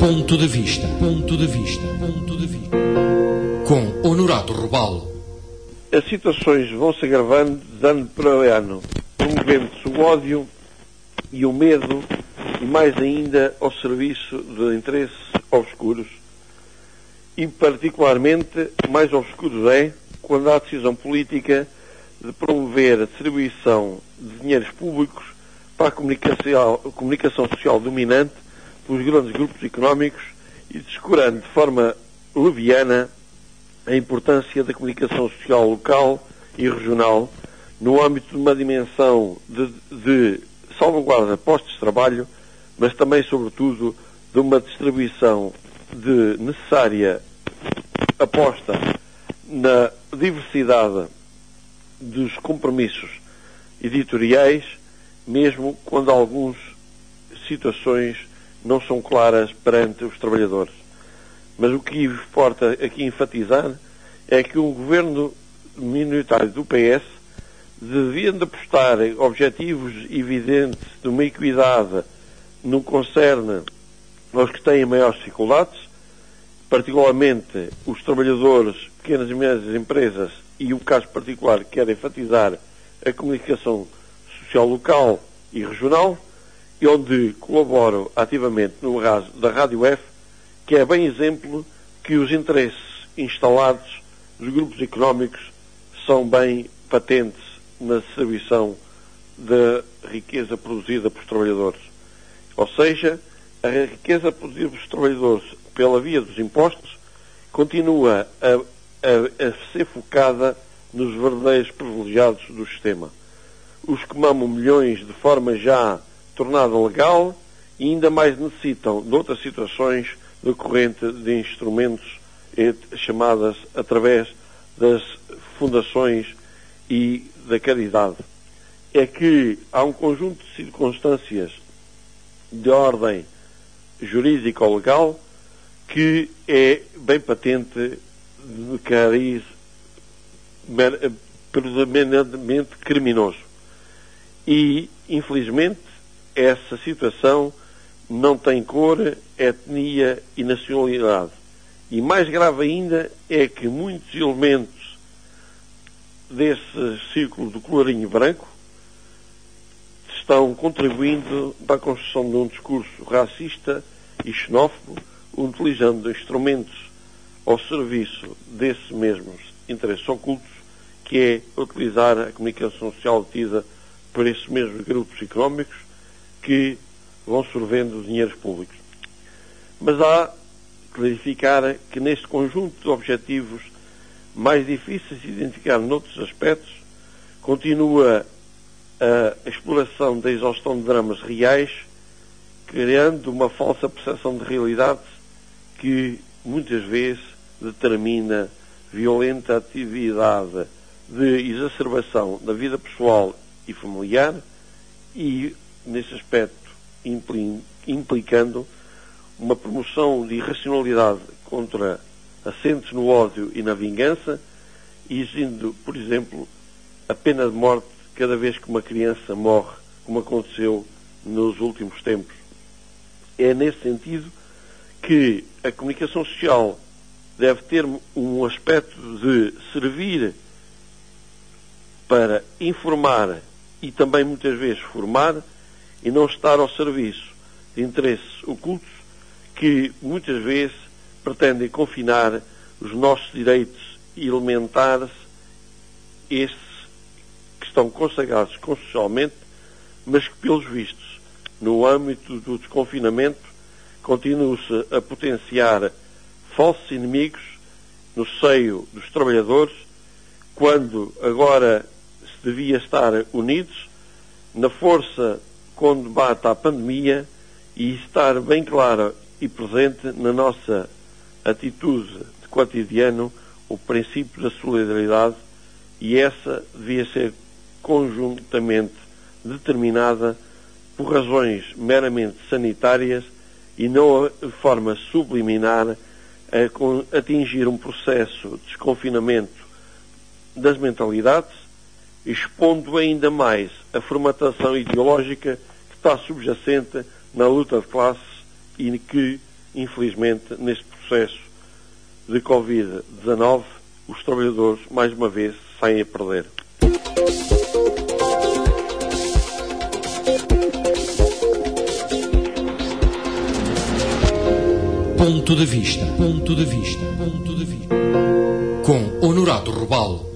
Ponto de vista. Ponto de vista. Ponto de vista. Com Honorato Robalo. As situações vão se agravando de ano para ano, promovendo-se o ódio e o medo, e mais ainda ao serviço de interesses obscuros. E particularmente mais obscuros é quando há a decisão política de promover a distribuição de dinheiros públicos para a comunicação social dominante pelos grandes grupos económicos e descurando de forma leviana a importância da comunicação social local e regional no âmbito de uma dimensão de salvaguarda de postos de trabalho, mas também, sobretudo, de uma distribuição de necessária aposta na diversidade dos compromissos editoriais, mesmo quando algumas situações não são claras perante os trabalhadores. Mas o que importa aqui enfatizar é que o governo minoritário do PS, devendo apostar objetivos evidentes de uma equidade no que concerne aos que têm maiores dificuldades, particularmente os trabalhadores, pequenas e médias empresas, e o caso particular que quer enfatizar a comunicação social local e regional, e onde colaboro ativamente no caso da Rádio F, que é bem exemplo que os interesses instalados dos grupos económicos são bem patentes na distribuição da riqueza produzida pelos trabalhadores. Ou seja, a riqueza produzida pelos trabalhadores pela via dos impostos continua a ser focada nos verdadeiros privilegiados do sistema. Os que mamam milhões de forma já tornada legal e ainda mais necessitam de outras situações decorrente de instrumentos chamadas através das fundações e da caridade. É que há um conjunto de circunstâncias de ordem jurídica ou legal que é bem patente de cariz predominantemente criminoso. E, infelizmente, essa situação não tem cor, etnia e nacionalidade. E mais grave ainda é que muitos elementos desse círculo do colorinho branco estão contribuindo para a construção de um discurso racista e xenófobo, utilizando instrumentos ao serviço desses mesmos interesses ocultos, que é utilizar a comunicação social tida por esses mesmos grupos económicos que vão sorvendo dinheiros públicos. Mas há que verificar que neste conjunto de objetivos mais difíceis de identificar noutros aspectos, continua a exploração da exaustão de dramas reais, criando uma falsa percepção de realidade que muitas vezes determina violenta atividade de exacerbação da vida pessoal e familiar e, nesse aspecto, implicando uma promoção de irracionalidade contra assentes no ódio e na vingança, exigindo, por exemplo, a pena de morte cada vez que uma criança morre, como aconteceu nos últimos tempos. É nesse sentido que a comunicação social deve ter um aspecto de servir para informar e também muitas vezes formar, e não estar ao serviço de interesses ocultos que muitas vezes pretendem confinar os nossos direitos elementares, estes que estão consagrados constitucionalmente, mas que, pelos vistos, no âmbito do desconfinamento, continuam-se a potenciar falsos inimigos no seio dos trabalhadores, quando agora se devia estar unidos na força combate à pandemia e estar bem clara e presente na nossa atitude de cotidiano o princípio da solidariedade, e essa devia ser conjuntamente determinada por razões meramente sanitárias e não de forma subliminar a atingir um processo de desconfinamento das mentalidades, expondo ainda mais a formatação ideológica que está subjacente na luta de classes e que infelizmente, neste processo de Covid-19, os trabalhadores, mais uma vez, saem a perder. Ponto de vista. Ponto de vista. Ponto de vista. Com Honorato Robalo.